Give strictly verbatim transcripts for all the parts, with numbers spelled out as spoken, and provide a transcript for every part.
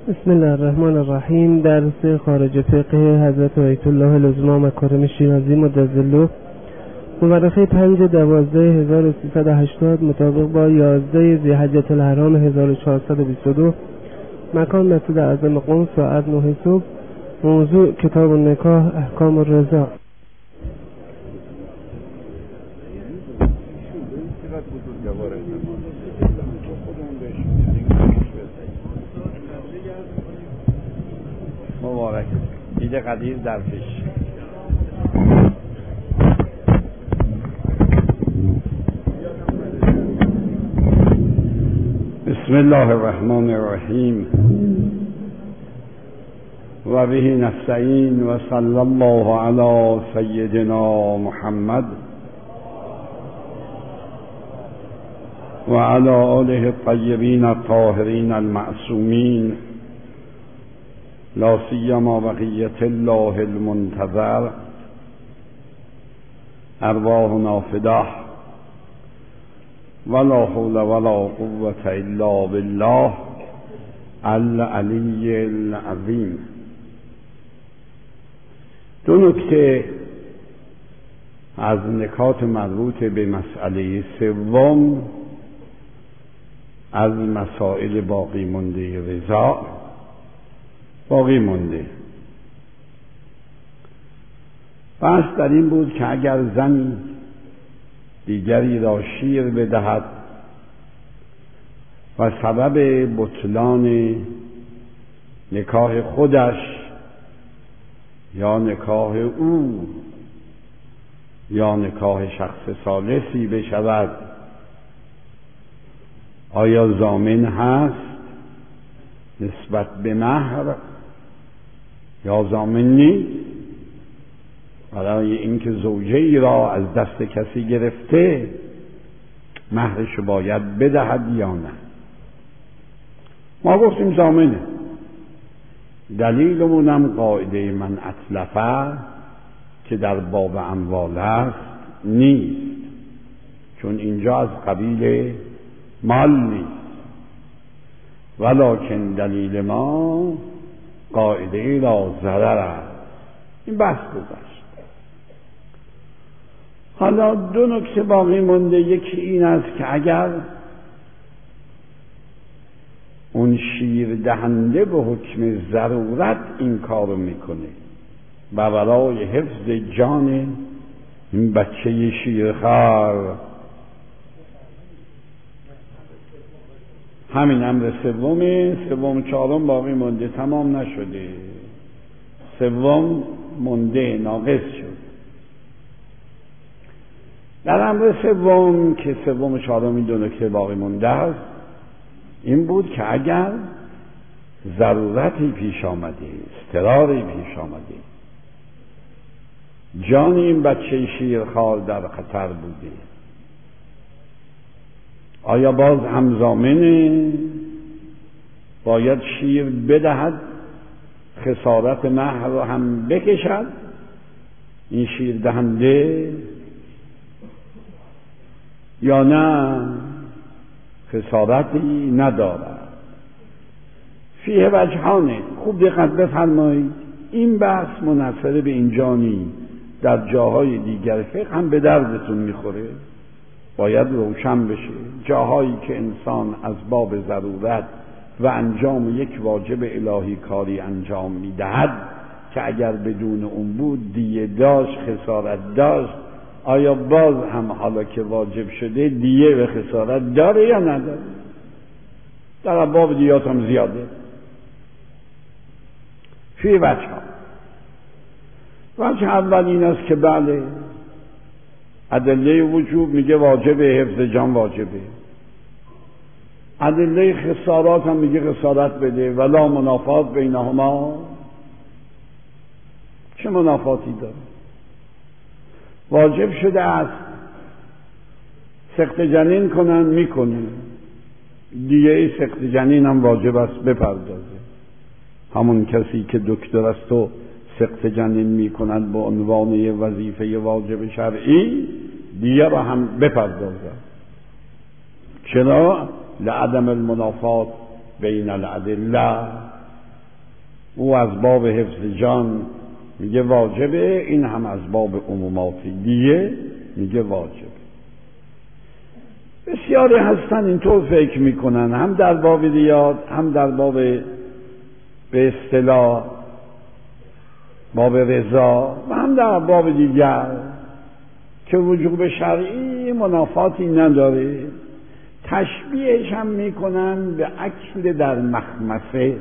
بسم الله الرحمن الرحیم. درس خارج فقه حضرت آیت الله العظما مکارم شیرازی مدظله، مورخه پنج دوازده هزار و سیصد و هشتاد مطابق با یازده ذی‌حجة الحرام هزار و چهارصد و بیست و دو، مکان مسجد اعظم قم، ساعت نه صبح. موضوع کتاب النکاح، احکام الرضاع. مبارک دید قدیر در پیش. بسم الله الرحمن الرحیم و به نستعین و صلی الله علی سیدنا محمد و علی آله الطیبین الطاهرین المعصومین، لا سیما بقیة الله المنتظر، ارواحنا فداه، ولا حول ولا قوة الا بالله العلی العظیم. دو نکته از نکات مربوط به مسئله سوم از مسائل باقی مانده رضاع باقی مانده. بحث در این بود که اگر زنی دیگری را شیر بدهد و سبب بطلان نکاح خودش یا نکاح او یا نکاح شخص ثالثی بشود، آیا ضامن هست نسبت به مهر یا ضامن نیست؟ برای اینکه زوجه ای را از دست کسی گرفته مهرش باید بدهد یا نه؟ ما گفتیم ضامنه. دلیلمونم قاعده من اتلفه که در باب اموال است نیست، چون اینجا از قبیل مال نیست. ولکن دلیل ما قاعده لا ضرر است. این بحث گذشت. حالا دو نکته باقی مونده. یکی این است که اگر اون شیر دهنده به حکم ضرورت این کارو میکنه و برای حفظ جان این بچه شیرخوار، همین امر سومه. سوم چهارم باقی مونده، تمام نشده. سوم مونده، ناقص شد. در امر سوم که سوم چهارم این دو نکته باقی مونده است، این بود که اگر ضرورتی پیش آمده، اضطراری پیش آمده، جان این بچه شیرخوار در خطر بوده، آیا باز هم ضامنه؟ باید شیر بدهد، خسارت مهر رو هم بکشد این شیر دهنده، یا نه خسارتی ندارد؟ فیه وجهانه. خوب دقت بفرمایید. این بحث منحصر به اینجا نیست، در جاهای دیگر فقه هم به دردتون میخوره، باید روشن بشه. جاهایی که انسان از باب ضرورت و انجام یک واجب الهی کاری انجام میدهد که اگر بدون اون بود دیه داشت، خسارت داشت، آیا باز هم حالا که واجب شده دیه و خسارت داره یا نداره؟ در باب دیات هم زیاده. فی وجه ها. وجه اول این است که بله، ادله وجوب میگه واجب حفظ جان واجبه. ادله خسارات هم میگه خسارت بده. ولا منافات بینهما. چه منافاتی داره؟ واجب شده است سقط جنین کنن، میکنه. دیگه سقط جنین هم واجب است بپردازه. همون کسی که دکتر است و سقط جنین میکنند به عنوان یه وظیفه واجب شرعی، دیگه را هم بپردازه. چرا؟ لعدم المنافات بین الادله، او از باب حفظ جان میگه واجبه، این هم از باب عموماتی دیگه میگه واجبه. بسیاری هستن اینطور فکر میکنن، هم در باب ریاض هم در باب به اصطلاح باب رضا و هم در باب دیگر که وجوب شرعی منافاتی نداره، تشبیهش هم میکنن به اکل در مخمسه.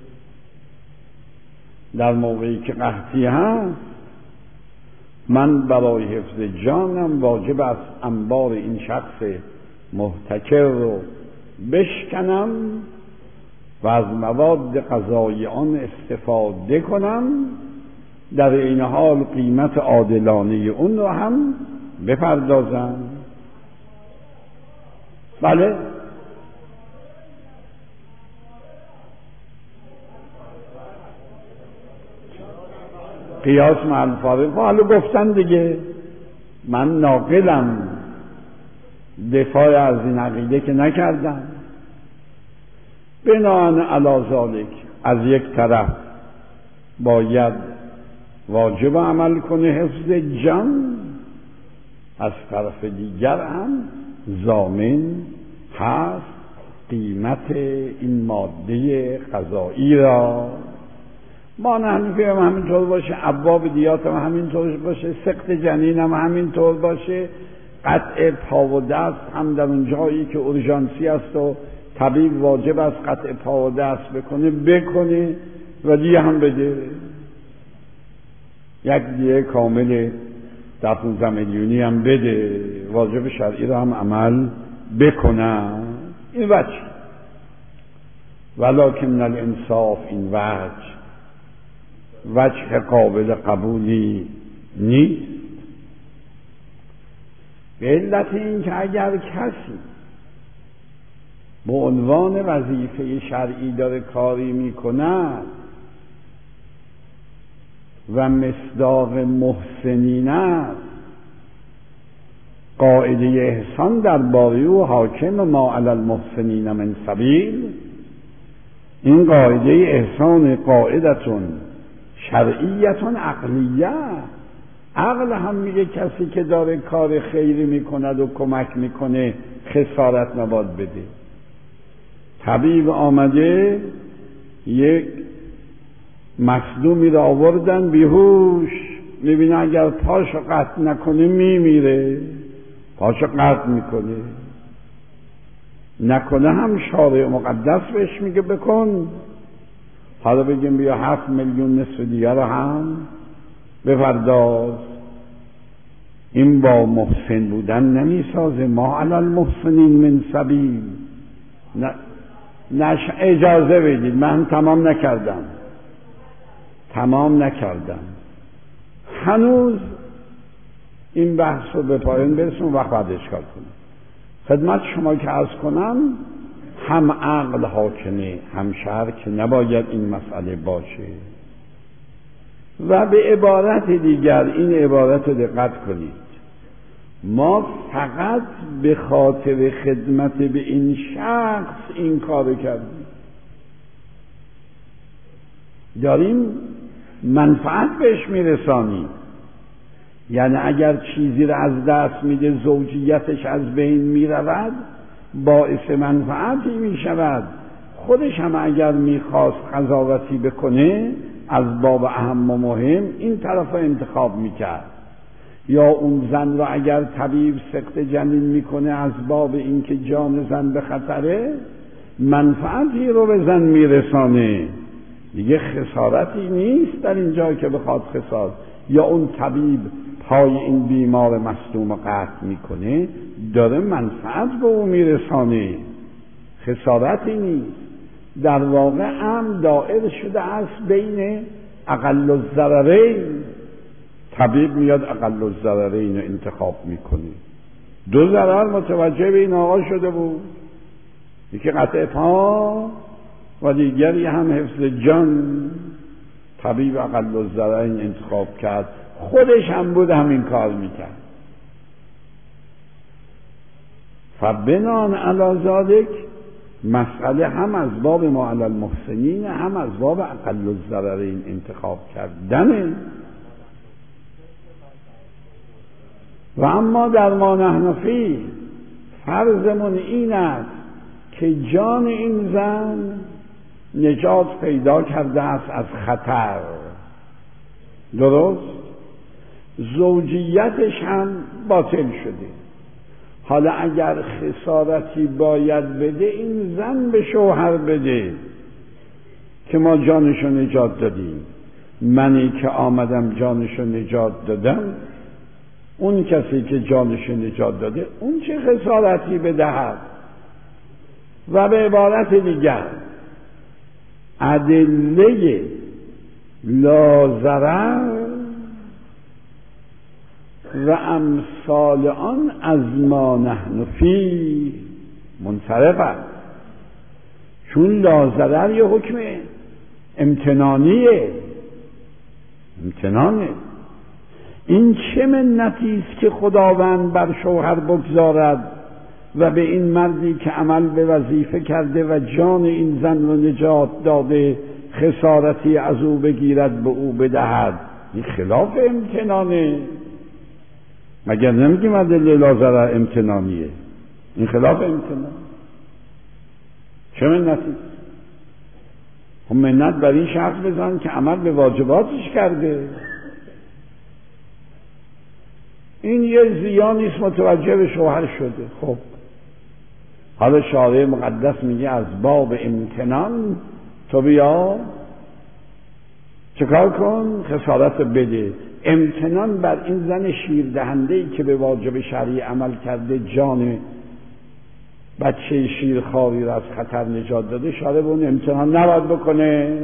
در موقعی که قحطی هست من برای حفظ جانم واجب است انبار این شخص محتکر رو بشکنم و از مواد غذایی آن استفاده کنم، در این حال قیمت عادلانه اون رو هم بپردازم. بله قیاس مع الفارق، حالا گفتن دیگه، من ناقلم، دفاع از این عقیده که نکردم. بناهن علی ذالک از یک طرف باید واجب عمل کنه حفظ جان، از طرف دیگر هم ضامن هست قیمت این ماده غذایی را. ما نحنفی هم همینطور باشه، ابواب دیات هم همینطور باشه، سقط جنین هم همینطور باشه، قطع پا و دست هم در اون جایی که اورژانسی است و طبیب واجب است قطع پا و دست بکنه بکنه و دیگه هم بده، یک دیگه کامل در پونزده میلیونی هم بده، واجب شرعی رو هم عمل بکنه. این وجه، ولکن الانصاف این وجه وجه قابل قبولی نیست، به علت این که اگر کسی به عنوان وظیفه شرعی داره کاری میکند و مصداق محسنین است، قاعده احسان در باره او حاکم ما علی المحسنین من سبیل، این قاعده احسان قاعدتون شرعیتون عقلیه، عقل هم میگه کسی که داره کار خیری میکند و کمک میکنه خسارت نباید بده. طبیب آمده یک مصدومی را آوردن بیهوش، میبینه اگر پاشو قطع نکنه میمیره، پاشو قطع میکنه، نکنه هم شارع مقدس بهش میگه بکن. حالا بگیم بیا هفت میلیون نصف دیگر هم بپرداز، این با محسن بودن نمیسازه. ما علی المحسنین من سبیل، نش اجازه بدید، من تمام نکردم تمام نکردم هنوز این بحث رو به پایان برسون، وقت بعد اشکال کنم. خدمت شما که عرض کنم هم عقل حاکمه هم شرع که نباید این مسئله باشه. و به عبارت دیگر این عبارت رو دقت کنید، ما فقط به خاطر خدمت به این شخص این کار کردیم، داریم منفعت بهش میرسانیم. یعنی اگر چیزی را از دست میده، زوجیتش از بین میرود، باعث منفعتی میشود. خودش هم اگر میخواست قضاوتی بکنه از باب اهم و مهم این طرف را انتخاب میکرد، یا اون زن را اگر طبیب سقط جنین میکنه از باب اینکه جان زن به خطره، منفعتی رو به زن میرسانه، دیگه خسارتی نیست در اینجا که بخواد خسارت. یا اون طبیب پای این بیمار مصدوم قطع میکنه، داره منفعت به اون میرسانه، خسارتی نیست. در واقع هم دائر شده است بین اقل الضررین، طبیب میاد اقل الضررین رو انتخاب میکنه. دو ضرر متوجه به این آقا شده بود، یکی قطع پا و دیگری هم حفظ جان. طبیب اقل الضررین انتخاب کرد، خودش هم بود همین کار میکرد. فبنان علی ذالک مسئله هم از باب ما علی المحسنین هم از باب اقل الضررین انتخاب کردنه. و اما در ما نحن فیه فرضمون این است که جان این زن نجات پیدا کرده است از خطر، درست؟ زوجیتش هم باطل شده. حالا اگر خسارتی باید بده این زن به شوهر بده که ما جانشو نجات دادیم، منی که آمدم جانشو نجات دادم، اون کسی که جانشو نجات داده اون چه خسارتی بدهد. و به عبارت دیگر ادله لا ضرر و امثال آن از ما نحن فیه منصرف است. چون لا ضرر یه حکم امتنانیه، امتنانه. این چه منتی است که خداوند بر شوهر بگذارد و به این مردی که عمل به وظیفه کرده و جان این زن رو نجات داده خسارتی از او بگیرد به او بدهد. این خلاف امتنانه. مگر نمیگیم ادله لا ضرر امتنانیه؟ این خلاف امتنان. چه منتی؟ خب منت بر این شخص بزن که عمل به واجباتش کرده. این یه زیانیست متوجه به شوهر شده. خب حالا شارع مقدس میگه از باب امتنان تو بیا چکار کن؟ خسارت بده. امتنان بر این زن شیر دهنده‌ای که به واجب شرعی عمل کرده جان بچه شیرخواری را از خطر نجات داده، شارع به اون امتنان نباید بکنه.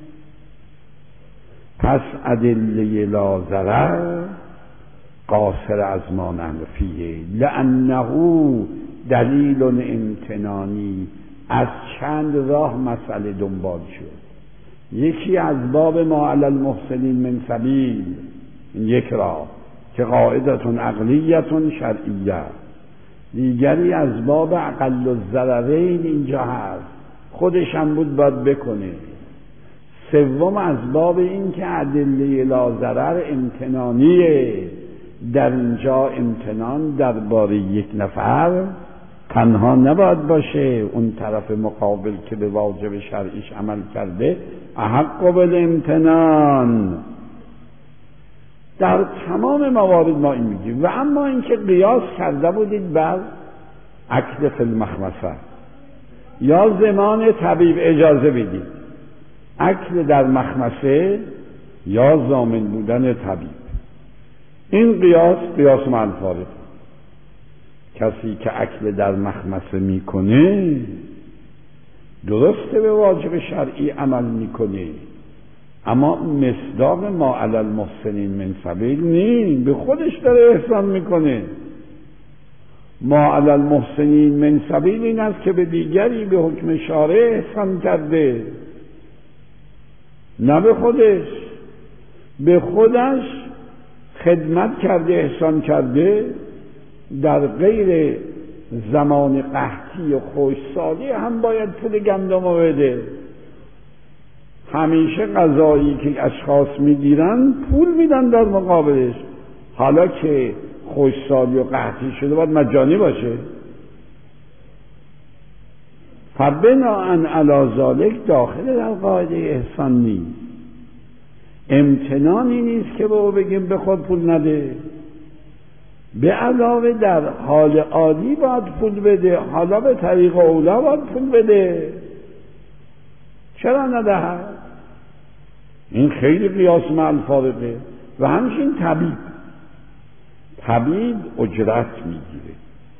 پس ادله لا ضرر قاصر از ما نحن فیه لانه دلیل امتنانی. از چند راه مسئله دنبال شد. یکی از باب ما علی المحسنین من سبیل، این یک راه که قاعدتون عقلیتون شرعیه. دیگری از باب اقل الضررین اینجا هست، خودش هم بود باید بکنه. سوم از باب این که ادله لا ضرر امتنانیه. در اینجا امتنان درباره یک نفر تنها نباید باشه، اون طرف مقابل که به واجب شرعیش عمل کرده احق بالامتنان. در تمام موارد ما این میگیم. و اما اینکه قیاس کرده بودید بر عقد فی المخمصه یا زمان طبیب، اجازه بدید عقد در مخمصه یا ضامن بودن طبیب. این قیاس قیاس مع الفارق. کسی که عقد در مخمصه میکنه درسته به واجب شرعی عمل میکنه، اما مصداق ما علی المحسنین من سبیل نیست، به خودش داره احسان میکنه. ما علی المحسنین من سبیل این است که به دیگری به حکم شارع احسان کرده، نه به خودش. به خودش خدمت کرده، احسان کرده، در غیر زمان قحطی و خشکسالی هم باید پول گندم رو بده. همیشه غذایی که اشخاص میگیرن پول میدن در مقابلش. حالا که خشکسالی و قحطی شده باید مجانی باشه. فبناء علی ذلک داخل در قاعده احسان نیست. امتنانی نیست که به او بگیم به خود پول نده. به علاوه در حال عادی باید پول بده، حالا به طریق اولا باید پول بده. چرا ندهد؟ این خیلی قیاس مع الفارقه. و همچنین طبیب طبیب اجرت میگیره.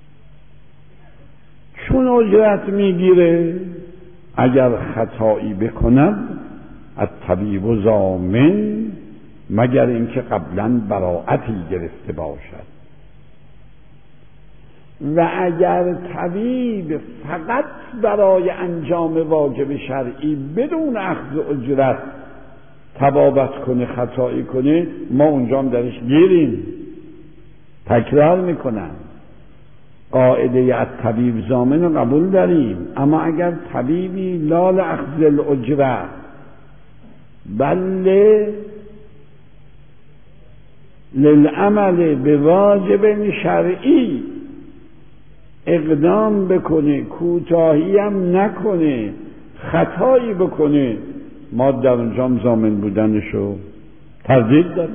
چون اجرت میگیره اگر خطایی بکند الطبیب ضامن، مگر اینکه قبلا براءتی گرفته باشد. و اگر طبیب فقط برای انجام واجب شرعی بدون اخذ اجرت تبابت کنه، خطایی کنه، ما اونجا هم درش گیریم، تکرار میکنن. قاعده الطبیب ضامن رو قبول داریم، اما اگر طبیبی لا لأخذ الاجره بل للعمل به واجب شرعی اقدام بکنه، کوتاهی هم نکنه، خطایی بکنه، ما در اونجام ضامن بودنشو تردید داریم.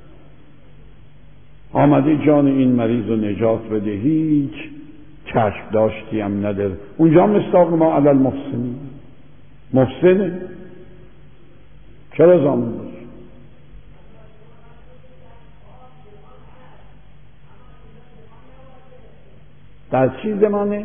آمده جان این مریض رو نجات بده، هیچ چشم داشتی هم نداره، اونجا مصداق ما علی المحسنین. محسنه چرا ضامن باشه؟ در چی زمانه؟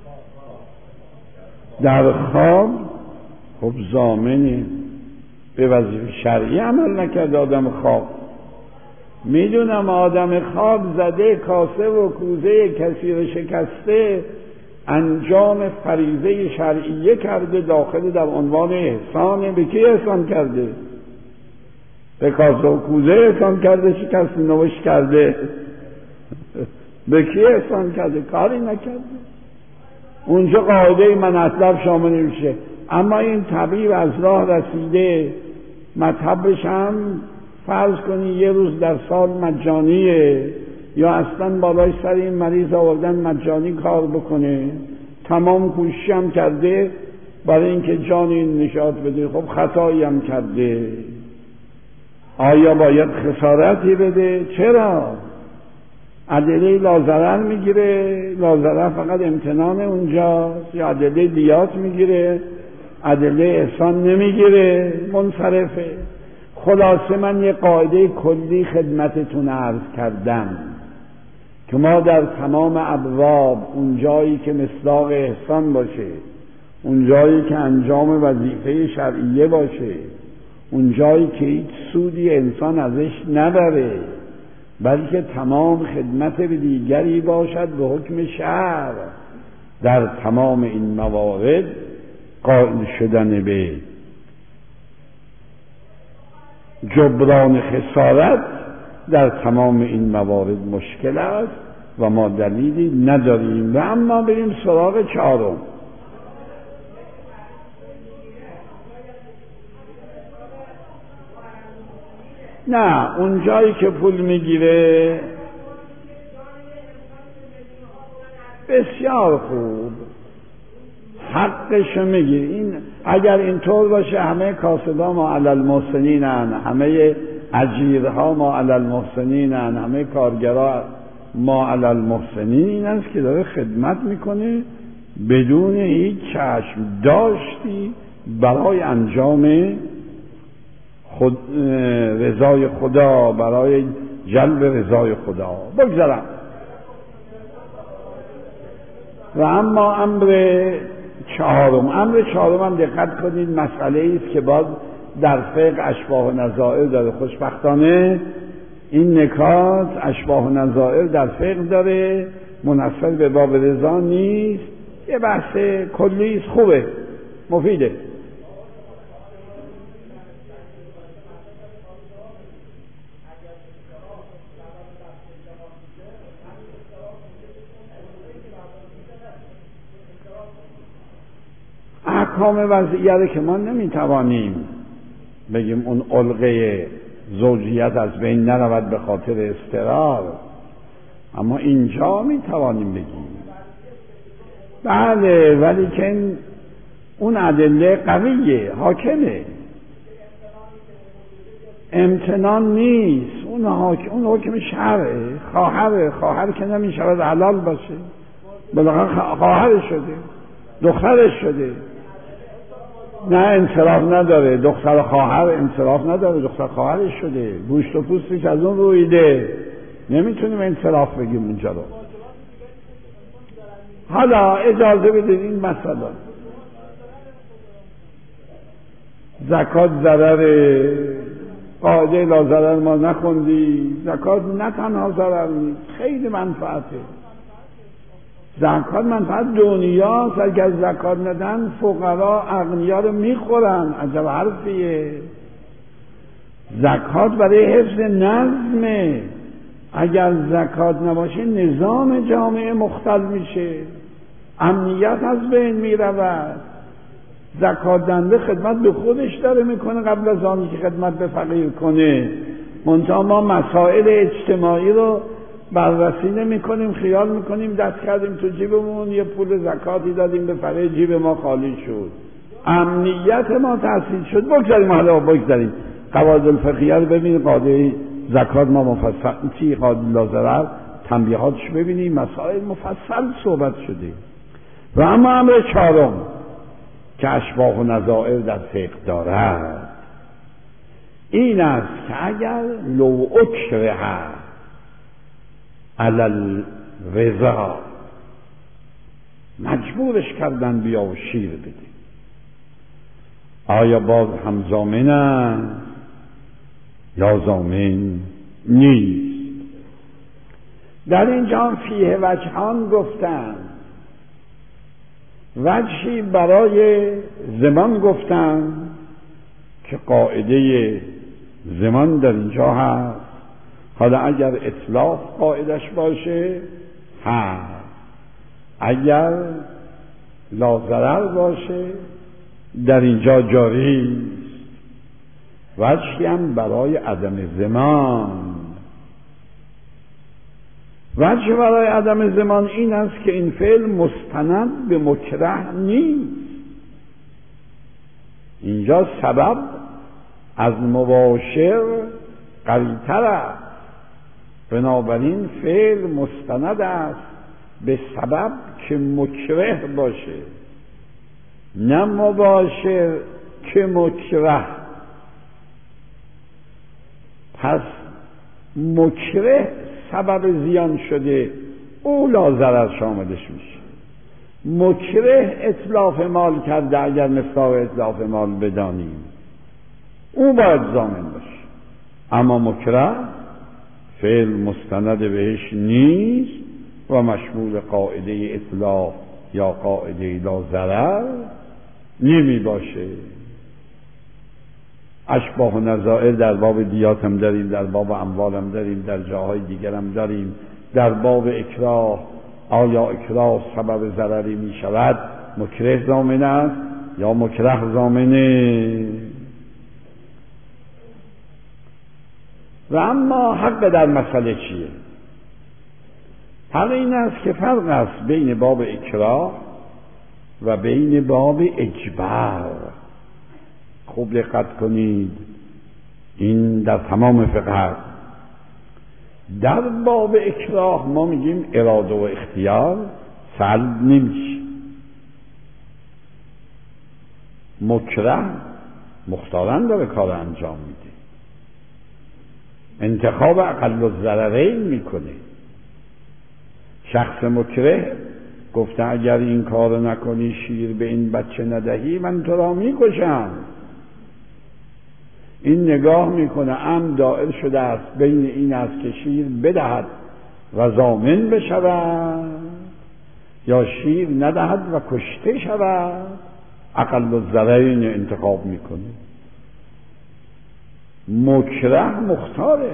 در خواب. خب ضامنه، به وظیفه شرعی عمل نکرد آدم خواب. میدونم آدم خواب زده کاسه و کوزه کسی رو شکسته، انجام فریضه شرعیه کرده، داخل در عنوان احسانه. به کی احسان کرده؟ به کاسه و کوزه احسان کرده، شکست نوش کرده. به کی احسان کرده؟ کاری نکرده. اونجا قاعده من اطلب شامل میشه. اما این طبیب از راه رسیده، مطبش هم فرض کنی یه روز در سال مجانیه، یا اصلا بالای سر این مریض آوردن مجانی کار بکنه، تمام کوشش هم کرده برای اینکه جان این نجات بده، خب خطایی هم کرده. آیا باید خسارتی بده؟ چرا؟ ادله لازرر میگیره، لازرر فقط امتنان اونجاست، یا ادله دیات میگیره، ادله احسان نمیگیره، منصرفه. خلاصه من یه قاعده کلی خدمتتون عرض کردم که ما در تمام ابواب اون جایی که مصداق احسان باشه، اون جایی که انجام وظیفه شرعیه باشه، اون جایی که هیچ سودی انسان ازش نبره، بلکه تمام خدمت به دیگری باشد به حکم شرع، در تمام این موارد قائل شدن به جبران خسارت در تمام این موارد مشکل است و ما دلیلی نداریم. و اما بریم سراغ چهارم. نه، اون جایی که پول میگیره بسیار خوب، حقش میگیر. این اگر اینطور باشه همه کاسبا ما علی المحسنینن، همه اجیرها ما علی المحسنینن، همه کارگرا ما علی المحسنین. این است که داره خدمت میکنه بدون هیچ چشم داشتی برای انجام خود رضای خدا، برای جلب رضای خدا. بگذارم. و اما امر چهارم، امر چهارم هم دقت کنید مسئله است که باز در فقه اشباح و نظائر داره. خوشبختانه این نکات اشباح و نظائر در فقه داره، منحصر به باب رضا نیست، یه بحث کلی است، خوبه، مفیده. احکام وضعیه که ما نمیتوانیم بگیم اون علقه زوجیت از بین نرود به خاطر اضطرار، اما اینجا میتوانیم بگیم بله، ولی که اون ادله قویه، حاکمه، امتنان نیست، اون حاکم، اون حکم شرعه. خواهر خواهر که نمیشود حلال باشه، بالاخره خواهر شده، دخترش شده، نه انصراف نداره. دختر خواهر انصراف نداره، دختر خواهرش شده، گوشت و پوستش از اون رویده، نمیتونیم انصراف بگیم اونجا رو. حالا اجازه بدید این مسئله، زکات ضرره، قاعده لا ضرر ما نخوندی. زکات نه تنها ضرر نیست، خیلی منفعته. زکات منفعت دنیاست. اگر زکات ندن فقرا اغنیا رو میخورن. عجب حرفیه. زکات برای حفظ نظمه، اگر زکات نباشه نظام جامعه مختل میشه، امنیت از بین میرود. زکات دنده خدمت به خودش داره میکنه قبل از آنی که خدمت به فقیر کنه. منتها ما مسائل اجتماعی رو بررسی نمی کنیم، خیال میکنیم دست کردیم تو جیبمون یه پول زکاتی دادیم به فقیر، جیب ما خالی شد، امنیت ما تحصیل شد. بگذاریم حالا بگذاریم قواعد الفقهیه رو ببینید، قاعده زکات ما مفصل چی، قاعده لا ضرر تنبیهاتش ببینیم، مسائل مفصل صحبت شده. و اما امر چهارم که اشباح و نظائر در فقه دارد این است که اگر لو اکره علی الرضا، مجبورش کردن بیا و شیر بده، آیا باز هم ضامن است یا ضامن نیست؟ در اینجا فیه وجهان گفتند. وجهی برای زمان گفتند که قاعده زمان در اینجا هست، حالا اگر اطلاق قاعدش باشه هست، اگر لا ضرر باشه در اینجا جاری است. وجهی هم برای عدم زمان. وجه برای عدم زمان این است که این فعل مستند به مکره نیست. اینجا سبب از مباشر قریب‌تر است، بنابراین فعل مستند است به سبب که مکره باشه، نه مباشر که مکره. پس مکره سبب زیان شده، او لا ضرر شاملش میشه. مکره اتلاف مال کرده، اگر مصداق اتلاف مال بدانیم او باید ضامن باشه. اما مکره فعل مستند بهش نیست و مشمول قاعده اتلاف یا قاعده لا ضرر نمی باشه. اشباح و نظائر در باب دیات هم داریم، در باب اموال هم داریم، در جاهای دیگر هم داریم. در باب اکراه، آیا اکراه سبب ضرری می شود؟ مکره ضامن است یا مکره ضامنه؟ و اما حق در مسئله چیه؟ حق این است که فرق است بین باب اکراه و بین باب اجبار. خوب دقت کنید، این در تمام فقه هست. در باب اکراه ما میگیم اراده و اختیار سلب نمیشه. مکره مختارن داره کار انجام میده، انتخاب اقل الضررین میکنه. شخص مکره گفته اگر این کار نکنی، شیر به این بچه ندهی، من تو را میکشم. این نگاه میکنه ام دائر شده است بین این است که شیر بدهد و ضامن بشود یا شیر ندهد و کشته شود، اقل الضررین انتخاب میکنه. مکره مختاره،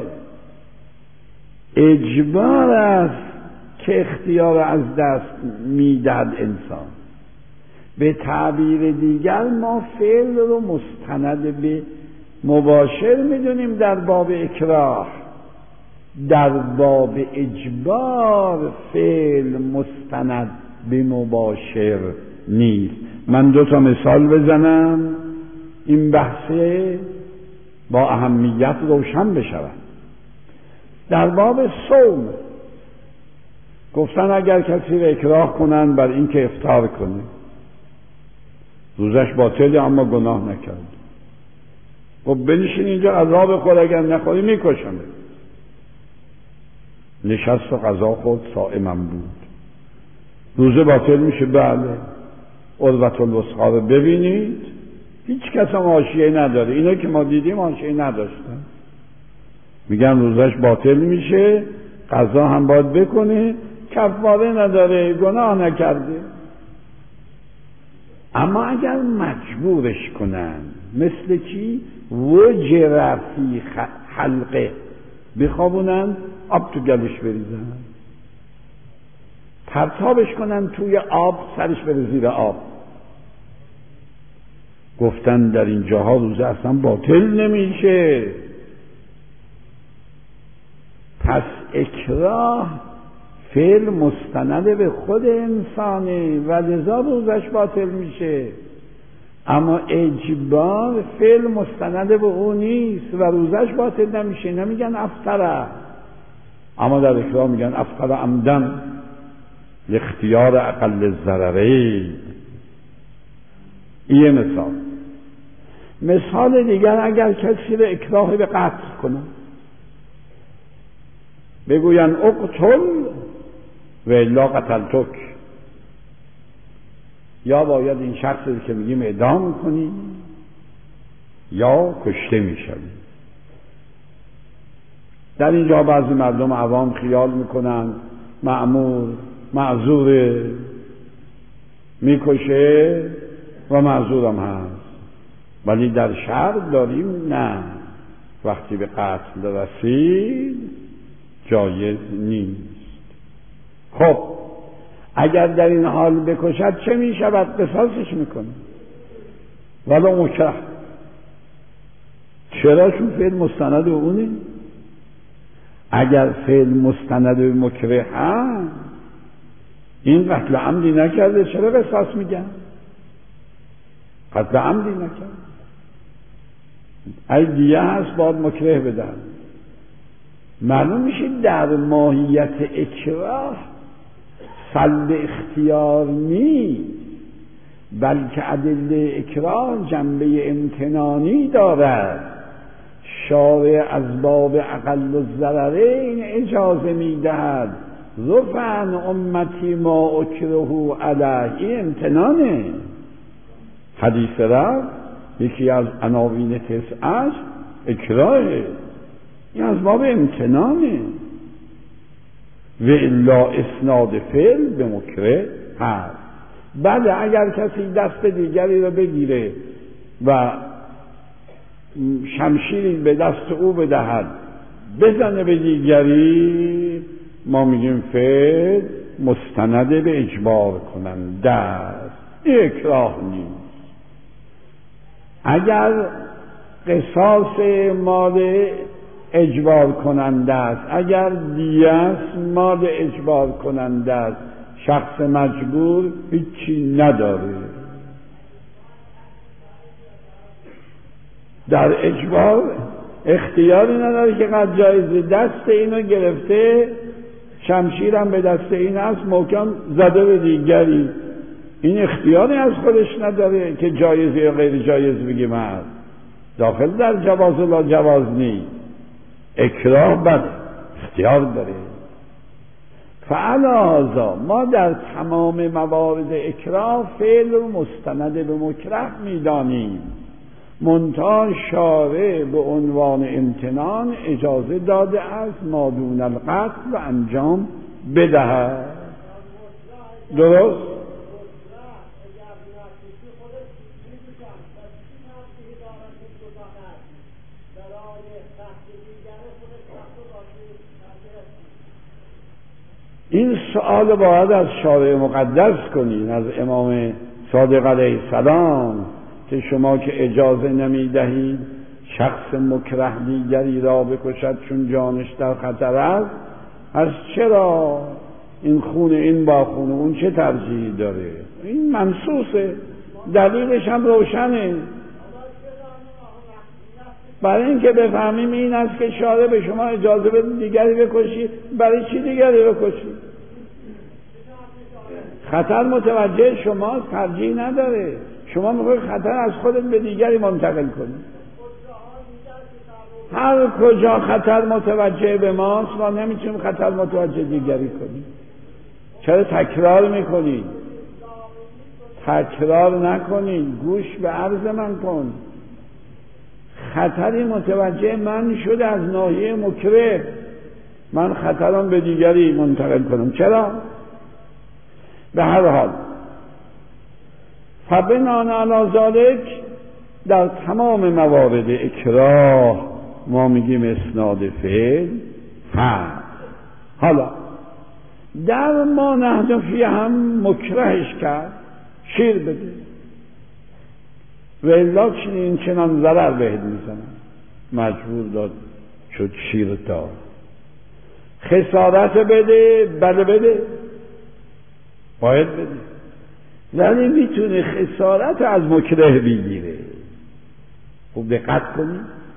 اجبار است که اختیار از دست میدهد انسان. به تعبیر دیگر ما فعل رو مستند به مباشر میدونیم در باب اکراه، در باب اجبار فعل مستند به مباشر نیست. من دو تا مثال بزنم این بحثه با اهمیت روشن بشود. در باب صوم گفتن اگر کسی را اکراه کنن بر این که افطار کنه، روزش باطله اما گناه نکرد، خب بنشین اینجا غذا بخور، اگر نخوری میکشم. نشست و غذا خورد، صائمم بود، روزه باطل میشه؟ بله. عروة الوثقی رو ببینید، هیچ کس هم حاشیه نداره. اینا که ما دیدیم حاشیه نداشتن، میگن روزش باطل میشه، غذا هم باید بکنه، کفاره نداره، گناه نکرده. اما اگر مجبورش کنن، مثل چی؟ وجر فی حلقه، بخوابونن، آب تو گلش بریزن، پرتابش کنن توی آب، سرش بره زیر آب. گفتن در این جاها روزه اصلا باطل نمیشه. پس اکراه فعل مستند به خود انسانه و لذا روزش باطل میشه، اما اجبار فعل مستند به او نیست و روزش باطل نمیشه. نمیگن افطره، اما در اکراه میگن افطر عمدن اختیار اقل ضررین. این مثال. مثال دیگر، اگر کسی رو اکراه به قتل کنن، بگوین اقتل و الا قتلتک، یا باید این شخصی که میگیم اعدام کنی یا کشته میشوی. در اینجا بعضی مردم عوام خیال میکنن مأمور معذور، میکشه و معذورم هست، ولی در شرع داریم نه، وقتی به قتل رسید جایز نیست. خب اگر در این حال بکشد چه می شود؟ قصاصش میکنه ولو مکره. چرا؟ چون فعل مستند به اونه. اگر فعل مستند به مکره هم این قتل عمدی نکرده، چرا قصاص میگن؟ قتل عمدی نکرد، ای دیه هست باید مکره بدن. معلوم میشه در ماهیت اکراه سلب اختیار نیست، بلکه ادله اکراه جنبه امتنانی دارد. شارع از باب اقل الضررین اجازه میدهد رفعن امتی ما اکره علیه، این امتنانه. حدیث رفت یکی از عناوین تسعش اکراهه، این از باب امتنانه. و الا اسناد فعل به مکره هست. بعد اگر کسی دست دیگری رو بگیره و شمشیری به دست او بدهد بزنه به دیگری، ما میگیم فعل مستند به اجبار کننده است، این اکراه نیست. اگر قصاص مال اجبار کننده است، اگر دیه است مال اجبار کننده است، شخص مجبور هیچی نداره. در اجبار اختیاری نداره که قد جایزه دست اینو گرفته، شمشیرم به دست این است محکم زده به دیگری، این اختیاری از خودش نداره که جایز یا غیر جایز بگیم هست. داخل در جواز لا جواز نیست. اکراه بده، اختیار داره. فعلا ما در تمام موارد اکراه فعل رو مستند به مکره میدانیم، منتها شارع به عنوان امتنان اجازه داده است ما دون القتل و انجام بدهد. درست؟ این سؤال باید از شارع مقدس کنین، از امام صادق علیه السلام، که شما که اجازه نمی دهید شخص مکره دیگری را بکشد چون جانش در خطر است، از چرا این خون این با خون اون چه ترجیحی داره؟ این منصوصه، دلیلش هم روشنه. برای اینکه بفهمیم این است که شارع به شما اجازه بده دیگری بکشید، برای چی دیگری بکشید؟ خطر متوجه شما ترجیح نداره، شما میخواید خطر از خودت به دیگری منتقل کنید. هر کجا خطر متوجه به ماست ما نمیتونیم خطر متوجه دیگری کنیم. چرا تکرار میکنید؟ تکرار نکنید، گوش به عرض من کن. خطری متوجه من شده از ناحیه مکره، من خطرم به دیگری منتقل کنم. چرا؟ به هر حال فبناء علی ذلک در تمام موارد اکراه ما میگیم اسناد فعل هست. حالا در ما نهدفی هم مکرهش کرد شیر بده و الا چنین چنان ضرر بهت میزنن، مجبور داد شد شیر داد. خسارت بده، بله بده، باید بده، ولی میتونه خسارت از مکره بگیره. خوب دقت کنید،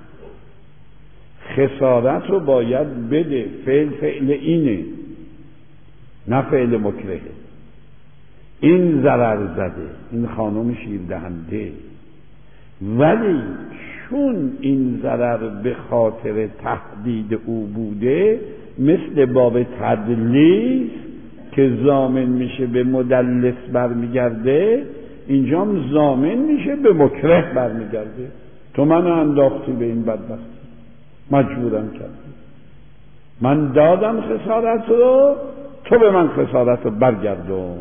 خسارت رو باید بده. فعل فعل اینه، نه فعل مکرهه. این ضرر زده، این خانم شیر دهنده، ولی چون این ضرر به خاطر تهدید او بوده، مثل باب تدلیس که ضامن میشه به مدلس برمیگرده، اینجام ضامن میشه به مکره برمیگرده. تو منو انداختی به این بدبختی، مجبورم کردی، من دادم خسارت رو، تو به من خسارت رو برگردون.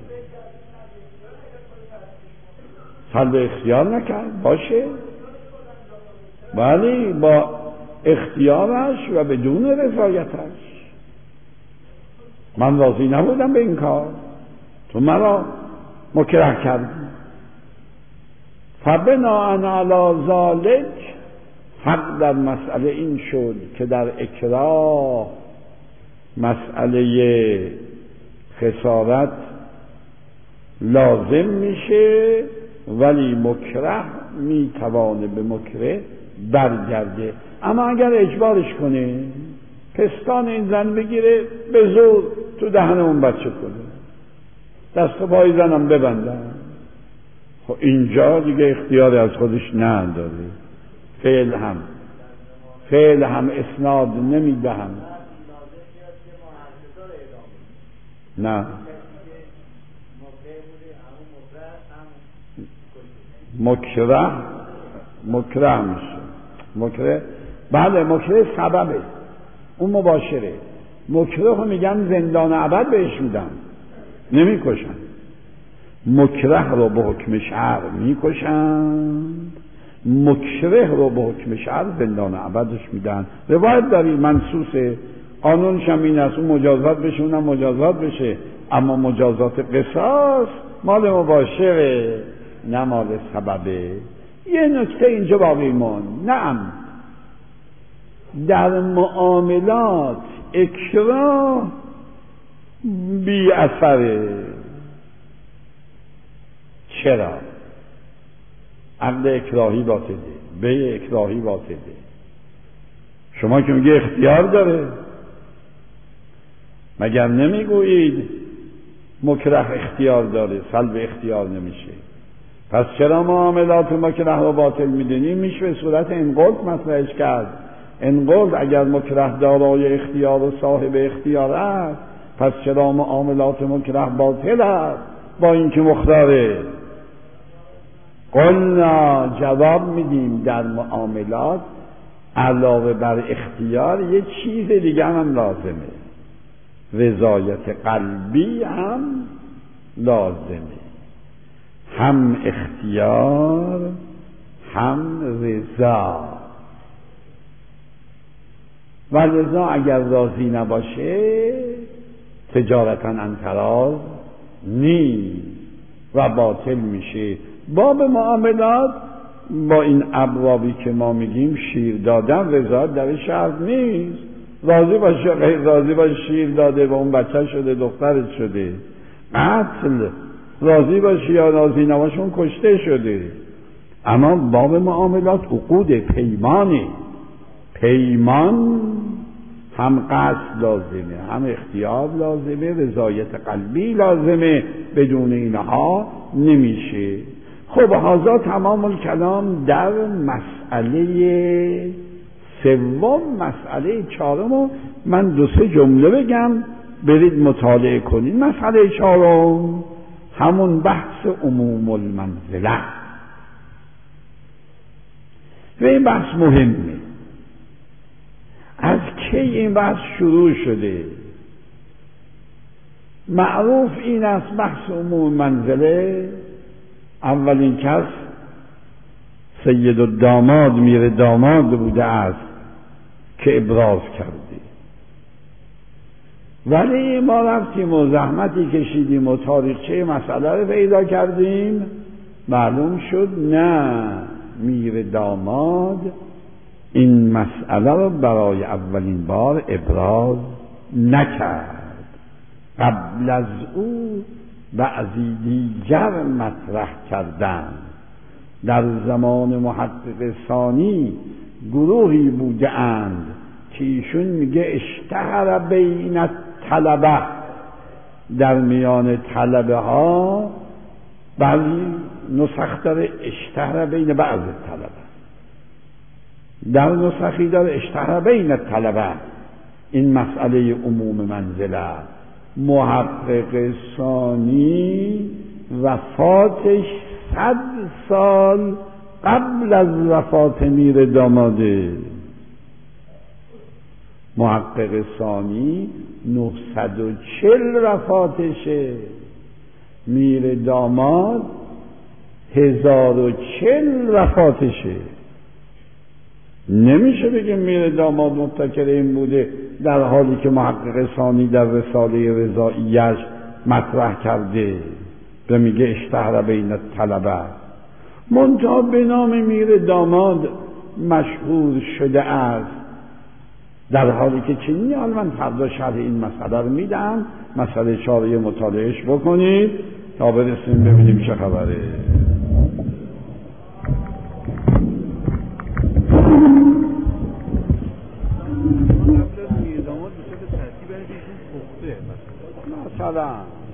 سلب اختیار نکرد، باشه، ولی با اختیارش و بدون رضایتش. من راضی نبودم به این کار، تو مرا مکره کردی. فبناء علی ذلک، حق در مسئله این شد که در اکراه مسئله خسارت لازم میشه، ولی مکره میتوانه به مکره برگرده. اما اگر اجبارش کنه، پستان این زن بگیره به زور تو دهن اون بچه کنه، دست و پای زنم ببندن، خب اینجا دیگه اختیاری از خودش نداره. فعل هم فعل هم اسناد نمیدهم. نه، مکره مکره میشه. مکره بله، مکره سببه، اون مباشره. مکره رو میگن زندان ابد بهش میدن، نمیکشن. مکره رو به حکم شرع میکشن، مکره رو به حکم شرع زندان ابدش میدن. روایت داری منصوصه، قانونش هم این است، اون مجازات بشه اونم مجازات بشه، اما مجازات قصاص مال مباشره نه مال سببه. یه نکته اینجا باقی موند، نعم در معاملات اکراه بی اثره. چرا؟ عقد اکراهی باطله، بیع اکراهی باطله. شما که میگه اختیار داره، مگر نمیگویید مکره اختیار داره، سلب اختیار نمیشه؟ پس چرا معاملات مکره و باطل میدونیم؟ میشه به صورت انقلت مطرحش کرد. انقلت اگر مکره دارای اختیار و صاحب اختیار است، پس چرا معاملات مکره باطل است با اینکه مختاره؟ قلنا، جواب میدیم در معاملات علاوه بر اختیار یه چیز دیگه هم لازمه، رضایت قلبی هم لازمه. هم اختیار هم رضا. و رضا اگر راضی نباشه تجارتا انتراض نیست و باطل میشه. باب معاملات با این ابوابی که ما میگیم شیر دادن رضا در شرط نیست. راضی باشه غیر راضی باشه، شیر داده و اون بچه شده دخترت شده، قتل. راضی باشه یا راضی نباشه اون کشته شده. اما باب معاملات عقود، پیمانه. پیمان هم قصد لازمه، هم اختیار لازمه، رضایت قلبی لازمه، بدون اینها نمیشه. خب هذا تمام الکلام در مسئله سوم. مسئله چهارم من دو سه جمله بگم، برید مطالعه کنید. مسئله چهارم همون بحث عموم المنزله و این بحث مهمه. از کی این بحث شروع شده؟ معروف این است بحث عموم منزله اولین کس سید الداماد میر داماد بوده است که ابراز کرده. ولی ما رفتیم و زحمتی کشیدیم و تاریخچه مسئله رو پیدا کردیم، معلوم شد نه، میر داماد این مسئله رو برای اولین بار ابراز نکرد. قبل از او بعضی دیگر مطرح کردند. در زمان محقق ثانی گروهی بوده اند که ایشون میگه اشتهر بین الطلبه، در میان طلبه ها بعضی نسخ داره اشتهر بین بعض طلبه، در نسخی داره اشتهر بین طلبه. این مسئله عموم منزله. محقق ثانی وفاتش صد سال قبل از وفات میر داماده. محقق ثانی نهصد و چل وفاتشه، میر داماد هزار و چل وفاتشه. نمیشه بگیم میر داماد مبتکر این بوده در حالی که محقق ثانی در رساله رضائیش مطرح کرده و میگه اشتهر بین الطلبه. منتها به نام میر داماد مشهور شده است، در حالی که چنین. حالا من فردا شرح این مسئله رو میدم، مسئله چاره مطالعهش بکنید تا برسیم ببینیم چه خبره. مثلا